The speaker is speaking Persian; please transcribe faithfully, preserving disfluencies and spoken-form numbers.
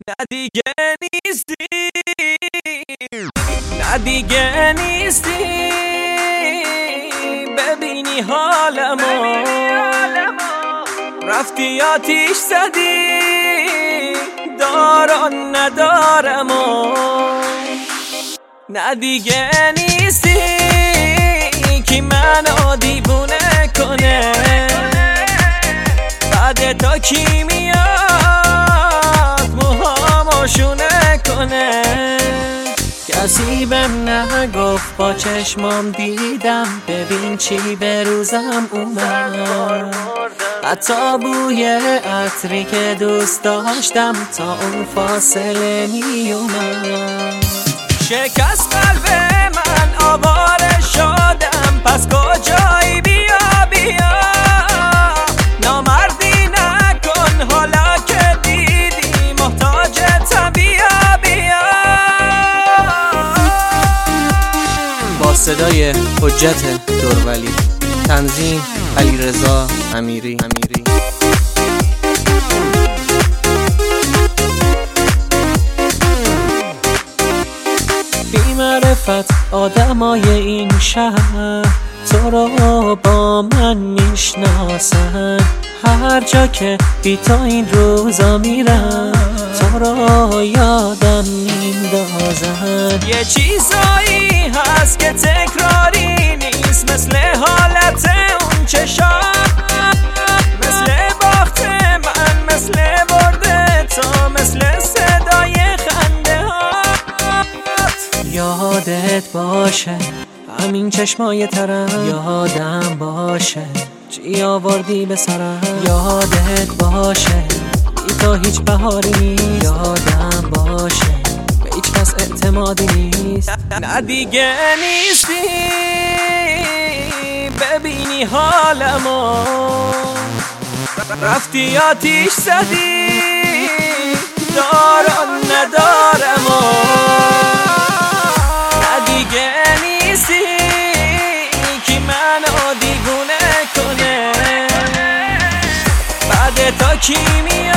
نه دیگه نیستی، نه دیگه نیستی، ببینی حالمو، رفتی آتیش زدی داران ندارمو. نه دیگه نیستی که منو دیوونه کنه، بعد تا کی میاد موهامو شونه کنه. کسی بهم نگفت با چشمام دیدم، ببین چی به روزم اومد. حتی بوی عطری که دوست داشتم تا اون فاصله می اومد. شکست قلب من آواره شدم، پس کجایی بیا بیا، نامردی نکن حالا که دیدی محتاجتم بیا بیا. با صدای حجت دورولی، تنظیم علیرضا امیری. بی معرفت آدمای این شهر تو رو با من میشناسن، هر جا که بی تو این روزا میرم تو رو یادم میندازن. یه چیزایی هست که تکراری نیست، مثل حالت اون چشام، مثل باخت من، مثل برده تو، مثل صدای خنده هات. یادت باشه همین چشمای ترم، یادم باشه چی آوردی به سرم، یادت باشه بی تو هیچ بهاری نیست، یادم باشه به هیچ کس اعتمادی نیست. نه دیگه نیستی، ببینی حالمو، رفتی آتیش زدی داران ندارمو. نه دیگه نیستی که منو دیوونه کنه، بعد تا کی می